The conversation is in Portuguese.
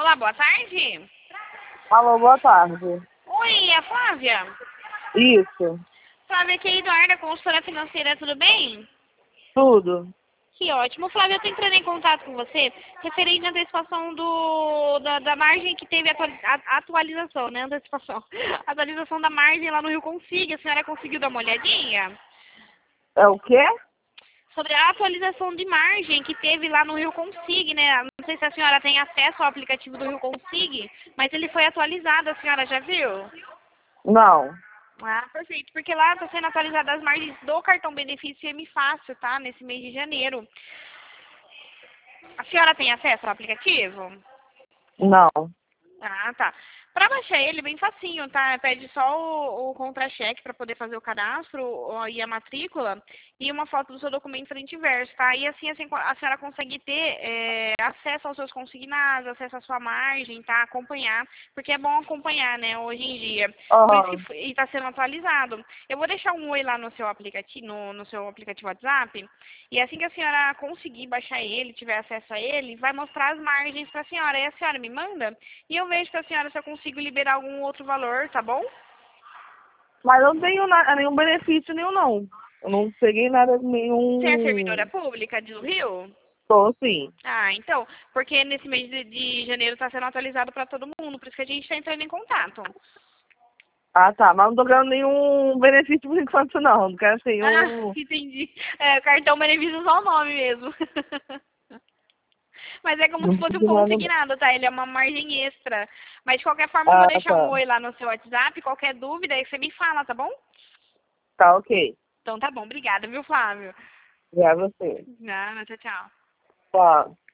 Olá, boa tarde. Alô, boa tarde. Oi, é a Flávia. Isso, Flávia, aqui é a Eduarda, consultora financeira, tudo bem? tudo. Que ótimo. Flávia, eu tô entrando em contato com você referente à antecipação da margem que teve atualização, né? Antecipação. Atualização da margem lá no Rio Consig. A senhora conseguiu dar uma olhadinha? É o quê? Sobre a atualização de margem que teve lá no Rio Consig, né? Não sei se a senhora tem acesso ao aplicativo do Rio Consig, mas ele foi atualizado, a senhora já viu? Não. Ah, perfeito. Porque lá está sendo atualizadas as margens do cartão benefício M Fácil, tá? Nesse mês de janeiro. A senhora tem acesso ao aplicativo? Não. Ah, tá. Para baixar ele, bem facinho, tá? Pede só o contra-cheque para poder fazer o cadastro e a matrícula e uma foto do seu documento frente e verso, tá? E assim a senhora consegue ter acesso aos seus consignados, acesso à sua margem, tá? Acompanhar, porque é bom acompanhar, né, hoje em dia. Por isso Aham. que está sendo atualizado. Eu vou deixar um oi lá no seu aplicativo, no seu aplicativo WhatsApp, e assim que a senhora conseguir baixar ele, tiver acesso a ele, vai mostrar as margens para a senhora. E a senhora me manda e eu vejo para a senhora se eu consigo liberar algum outro valor, tá bom? Mas eu não tenho nenhum benefício nenhum, não. Eu não peguei nada, Você é servidora nenhum... pública do Rio? Tô sim. Ah, então, porque nesse mês de janeiro está sendo atualizado para todo mundo, por isso que a gente está entrando em contato. Ah, tá. Mas não tô ganhando nenhum benefício por enquanto, não. Não quero assim, Ah, um... entendi. É, o cartão benefício só o nome mesmo. Mas é como se Não fosse um preciso nada. consignado, tá? Ele é uma margem extra. Mas de qualquer forma eu vou Ah, deixar um tá. oi lá no seu WhatsApp, qualquer dúvida aí você me fala, tá bom? Tá, ok. Então tá bom, obrigada, viu, Flávio? Já você. Não, tchau, tchau. Tá.